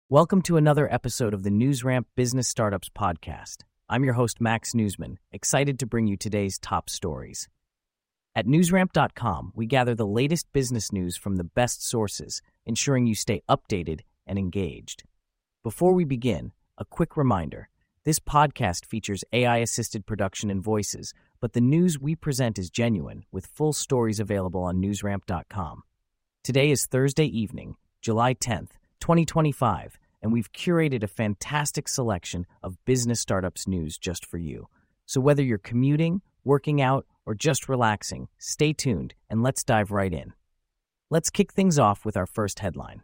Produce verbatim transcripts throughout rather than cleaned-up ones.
Welcome to another episode of the NewsRamp Business Startups Podcast. I'm your host, Max Newsman, excited to bring you today's top stories. At newsramp dot com, we gather the latest business news from the best sources, ensuring you stay updated and engaged. Before we begin, a quick reminder. This podcast features A I-assisted production and voices, but the news we present is genuine, with full stories available on newsramp dot com. Today is Thursday evening, July tenth, twenty twenty-five, and we've curated a fantastic selection of business startups news just for you. So whether you're commuting, working out, or just relaxing, stay tuned and let's dive right in. Let's kick things off with our first headline.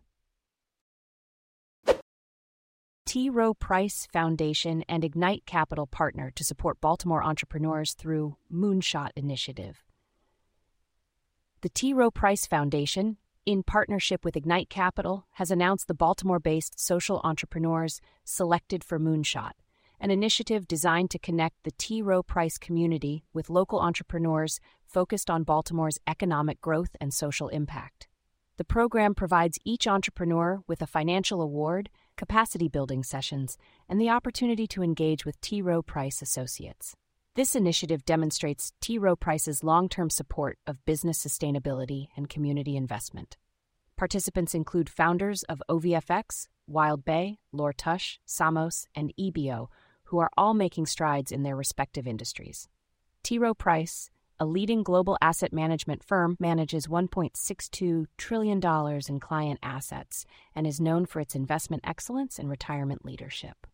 T. Rowe Price Foundation and Ignite Capital partner to support Baltimore entrepreneurs through Moonshot Initiative. The T. Rowe Price Foundation, in partnership with Ignite Capital, has announced the Baltimore-based social entrepreneurs selected for Moonshot, an initiative designed to connect the T. Rowe Price community with local entrepreneurs focused on Baltimore's economic growth and social impact. The program provides each entrepreneur with a financial award, capacity-building sessions, and the opportunity to engage with T. Rowe Price associates. This initiative demonstrates T. Rowe Price's long-term support of business sustainability and community investment. Participants include founders of O V F X, Wild Bay, Lore Tush, Samos, and E B O, who are all making strides in their respective industries. T. Rowe Price, a leading global asset management firm, manages one point six two trillion dollars in client assets and is known for its investment excellence and retirement leadership.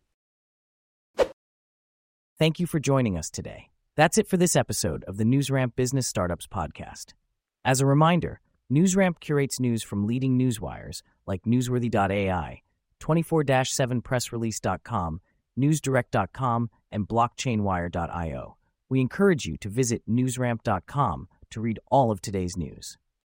Thank you for joining us today. That's it for this episode of the NewsRamp Business Startups Podcast. As a reminder, NewsRamp curates news from leading newswires like newsworthy dot A I, twenty-four seven press release dot com, newsdirect dot com, and blockchain wire dot io. We encourage you to visit newsramp dot com to read all of today's news.